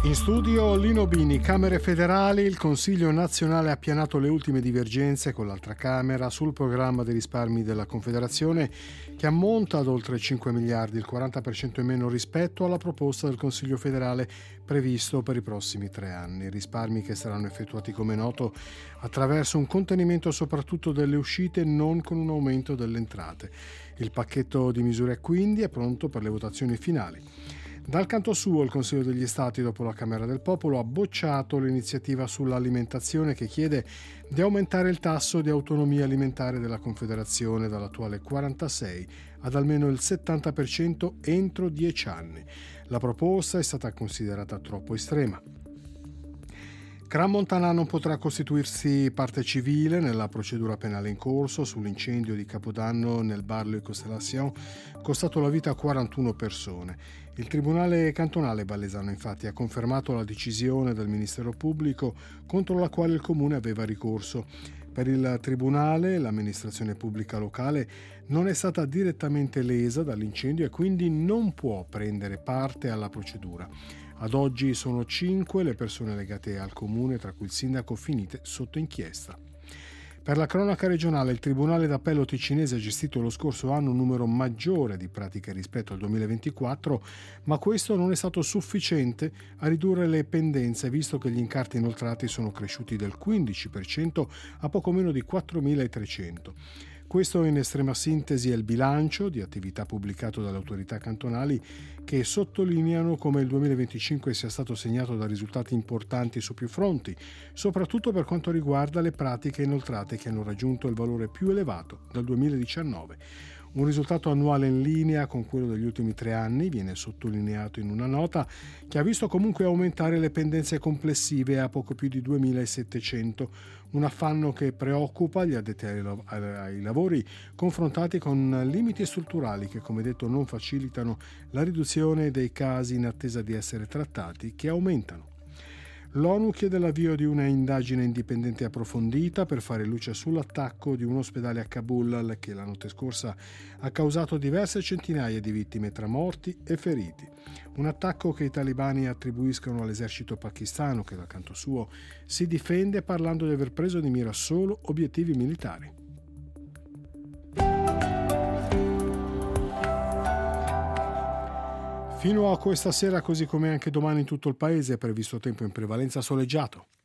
In studio Lino Bini, Camere federali. Il Consiglio nazionale ha appianato le ultime divergenze con l'altra Camera sul programma dei risparmi della Confederazione, che ammonta ad oltre 5 miliardi, il 40% in meno rispetto alla proposta del Consiglio federale previsto per i prossimi 3 anni. Risparmi che saranno effettuati, come noto, attraverso un contenimento soprattutto delle uscite, non con un aumento delle entrate. Il pacchetto di misure quindi è pronto per le votazioni finali. Dal canto suo, il Consiglio degli Stati, dopo la Camera del Popolo, ha bocciato l'iniziativa sull'alimentazione che chiede di aumentare il tasso di autonomia alimentare della Confederazione dall'attuale 46 ad almeno il 70% entro 10 anni. La proposta è stata considerata troppo estrema. Crans-Montana non potrà costituirsi parte civile nella procedura penale in corso sull'incendio di Capodanno nel bar Le Constellation, costato la vita a 41 persone. Il Tribunale cantonale ballesano infatti ha confermato la decisione del Ministero Pubblico contro la quale il Comune aveva ricorso. Per il Tribunale l'amministrazione pubblica locale non è stata direttamente lesa dall'incendio e quindi non può prendere parte alla procedura. Ad oggi sono 5 le persone legate al comune, tra cui il sindaco, finite sotto inchiesta. Per la cronaca regionale, il Tribunale d'Appello ticinese ha gestito lo scorso anno un numero maggiore di pratiche rispetto al 2024, ma questo non è stato sufficiente a ridurre le pendenze, visto che gli incarti inoltrati sono cresciuti del 15% a poco meno di 4.300. Questo in estrema sintesi è il bilancio di attività pubblicato dalle autorità cantonali, che sottolineano come il 2025 sia stato segnato da risultati importanti su più fronti, soprattutto per quanto riguarda le pratiche inoltrate che hanno raggiunto il valore più elevato dal 2019. Un risultato annuale in linea con quello degli ultimi 3 anni, viene sottolineato in una nota, che ha visto comunque aumentare le pendenze complessive a poco più di 2.700, un affanno che preoccupa gli addetti ai lavori, confrontati con limiti strutturali che, come detto, non facilitano la riduzione dei casi in attesa di essere trattati, che aumentano. L'ONU chiede l'avvio di una indagine indipendente e approfondita per fare luce sull'attacco di un ospedale a Kabul che la notte scorsa ha causato diverse centinaia di vittime tra morti e feriti. Un attacco che i talebani attribuiscono all'esercito pakistano, che dal canto suo si difende parlando di aver preso di mira solo obiettivi militari. Fino a questa sera, così come anche domani in tutto il paese, è previsto tempo in prevalenza soleggiato.